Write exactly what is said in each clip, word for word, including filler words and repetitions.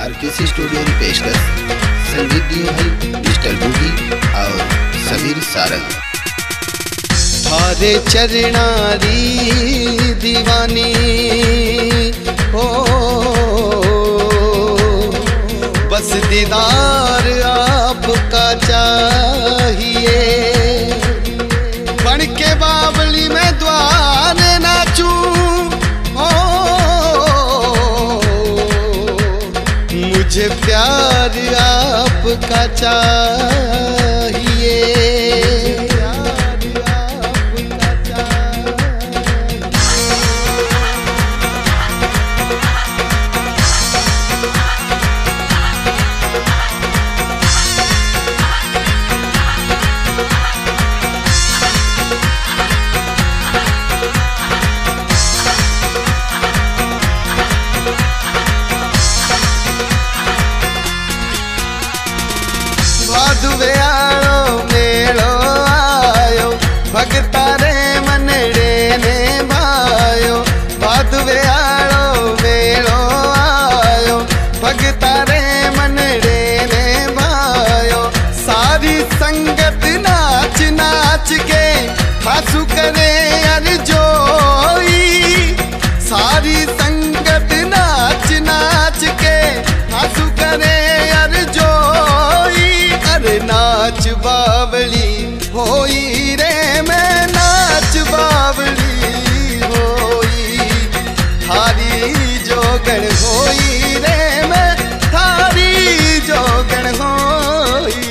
RKC studio की पेशकश संगीत दिए हैं मिस्टर बूगी और समीर सारंग। थारे चरणारी दीवानी हो बस दीदार आपका चाहिए। बन के बावली में द्वार नाचूं हो मुझे प्यार आपका चाहिए। भादुवे आयो मेलो आयो भगता रे मनड़े ने भायो। भादुवे आयो मेलो आयो भगता रे मनड़े ने भायो। सारी संगत नाच नाच के हासू करे अर जोई। सारी संगत नाच नाच के हासू करे अर जोई। अरे नाच बावली होई रे मैं नाच बावली होई। थारी जोगण होई रे मैं थारी जोगण होई।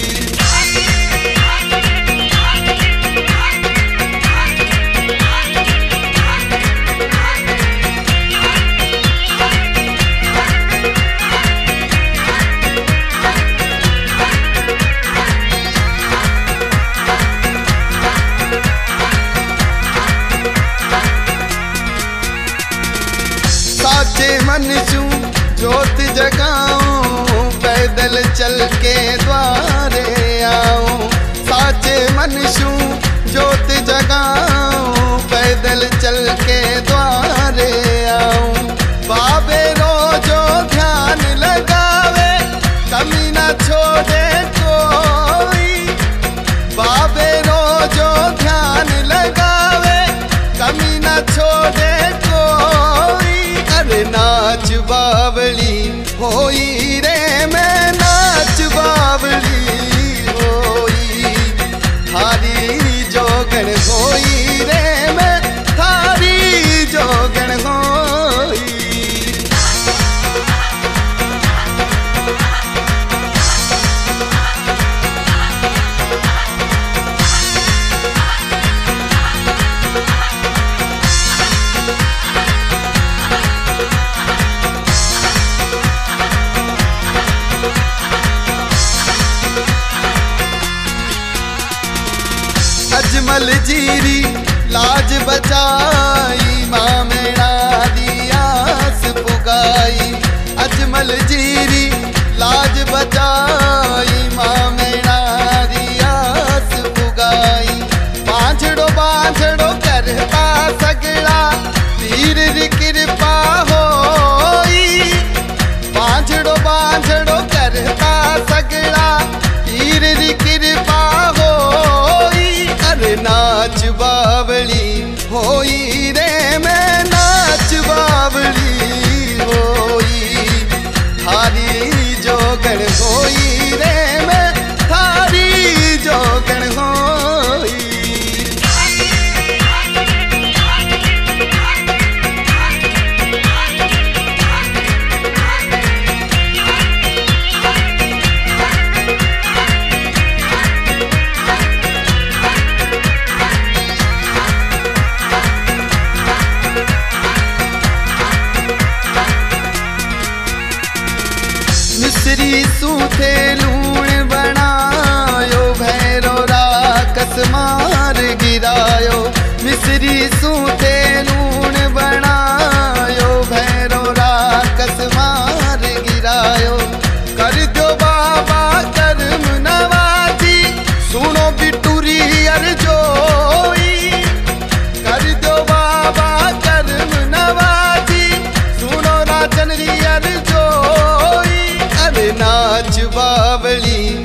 साचे मन चू जोत जगाऊं पैदल चल के द्वारे आऊं। साचे मन चू जोत जगाऊं पैदल चल के द्वारे आऊं। बाबे रोजो ध्यान लगावे कमी ना छोड़े कोई। बाबे रोजो ध्यान लगावे कमी ना छोड़े कोई। अरे नाच बावली होई रे मैं नाच बावली होई। थारी जोगण होई रे मैं थारी जोगण होई। अजमल जीरी लाज बचाई माँ मेरा दियास पुगाई। अजमल जीरी लाज बचाई माँ मेरा दियास पुगाई। बांझड़ो बांझड़ो करता सगड़ा तीर री कृपा होई। बांझड़ो बांझड़ो करता सगड़ा तीर री कृपा होई। अरे नाच बावली होई रे मैं नाच बावली होई। थारी जोगण होई रे मैं थारी जोगण होई। मिस्री सूथे लूण बनायो भैरो राकस मार गिरायो। मिस्री सूथे लूण बनायो भैरो राकस मार गिरायो। कर दो बाबा करम नवाजी सुनो बिटूरी अर जोई। कर दो बाबा करम नवाजी सुनो राजन री अर जोई। नाच बावली।